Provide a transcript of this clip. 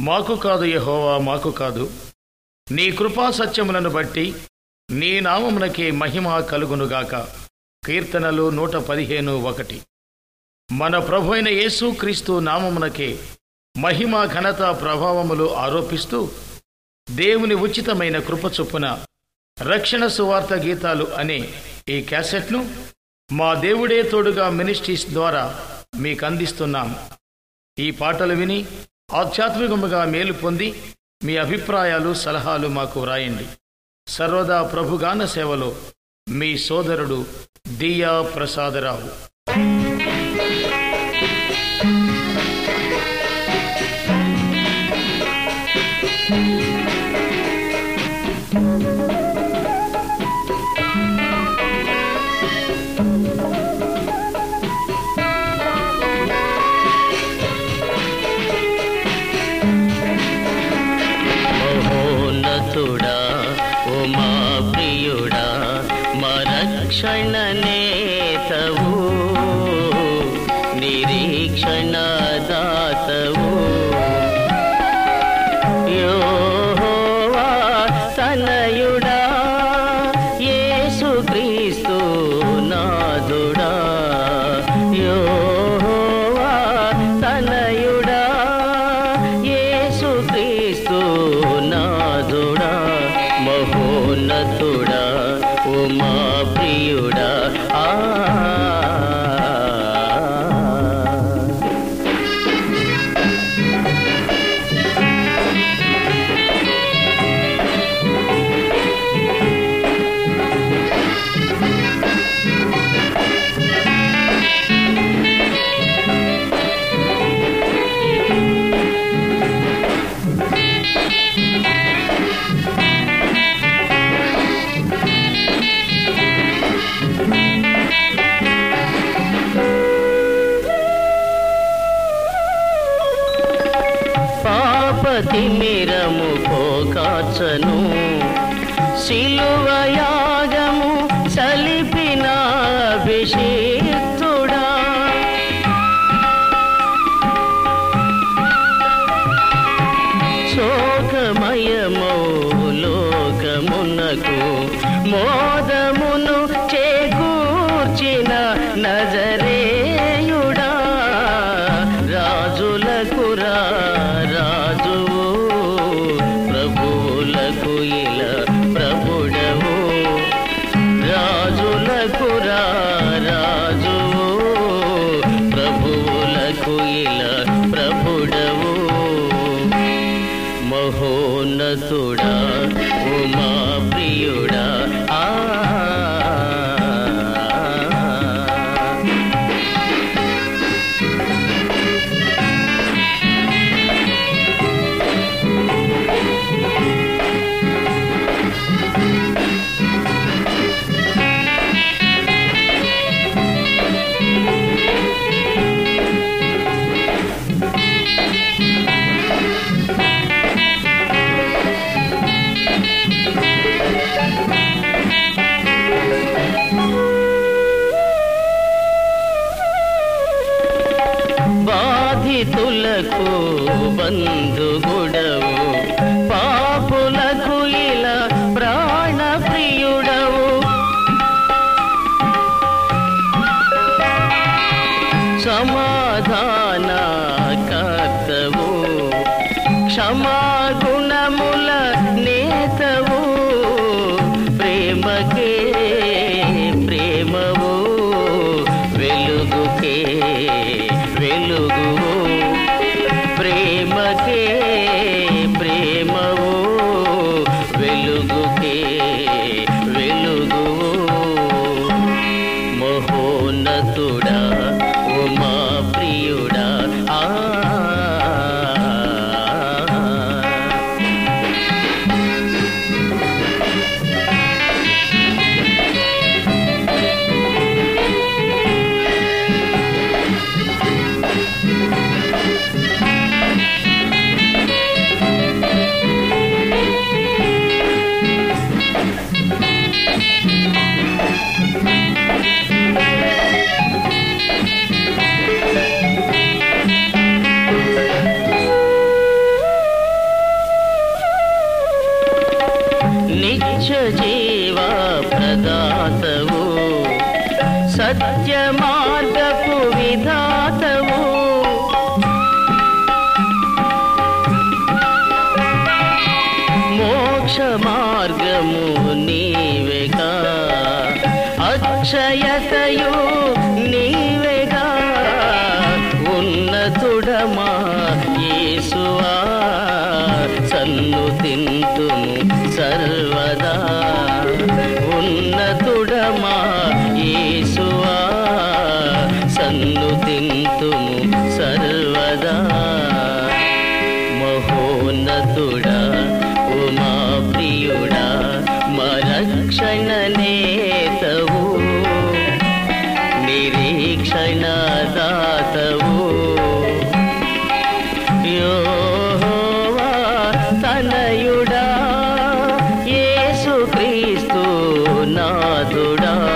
మాకు కాదు యెహోవా, మాకు కాదు, నీ కృపా సత్యములను బట్టి నీ నామమునకే మహిమ కలుగునుగాక. కీర్తనలు 115:1. మన ప్రభు అయిన యేసు క్రీస్తు నామమునకే మహిమ, ఘనత, ప్రభావములు ఆరోపిస్తూ దేవుని ఉచితమైన కృప చొప్పున రక్షణ సువార్త గీతాలు అనే ఈ క్యాసెట్ను మా దేవుడే తోడుగా మినిస్ట్రీస్ ద్వారా మీకు అందిస్తున్నాం. ఈ పాటలు విని ఆధ్యాత్మికముగా మేలు పొంది మీ అభిప్రాయాలు, సలహాలు మాకు వ్రాయండి. సర్వదా ప్రభుగాన సేవలో మీ సోదరుడు దియా ప్రసాదరావు. మహోన్నతుడా, ఓ మా ప్రియుడా, మా రక్షణ నేతవు, నిరీక్షణ దాతవు, యెహోవా తనయుడా, యేసు క్రీస్తు నాదుడా, యెహోవా తనయుడా, యేసు క్రీస్తు నాదుడా, మహోన్నతుడా, ఓ మా ప్రియుడా. తిమిరము పోకాచను, శిలువ యాగము సలిపిన అభిషేక్తుడా, శోకమయమౌ లోకమునకు మోదమును చేకూర్చిన నజరేయుడా, రాజులకు రాజువు, ప్రభువులకు ఇల ప్రభుడవు, రాజులకు రాజువు, ప్రభువులకు ఇల ప్రభుడవు, మహోన్నతుడా, ఓ మా ప్రియుడా. బాధితులకు బంధుగుడవు, పాపులకు ఇలా ప్రాణ ప్రియుడవు, సమాధాన కర్తవు, క్షమాగుణముల నేతవు, ప్రేమకే ప్రేమవు, వెలుగుకే వెలుగువు, ప్రేమకే ప్రేమవు, వెలుగుకే వెలుగువు, మహోన్నతుడా, ఓ మా ప్రియుడా. సన్నుతింతుము సర్వదా ఉన్నతుడమా యేసువా సన్నుతింతుము సర్వదా మహోన్నతుడా ఓ మా ప్రియుడా మా రక్షణ నేతవు నిరీక్షణ దాతవు యెహోవా తనయుడా యేసు క్రీస్తు నాథుడా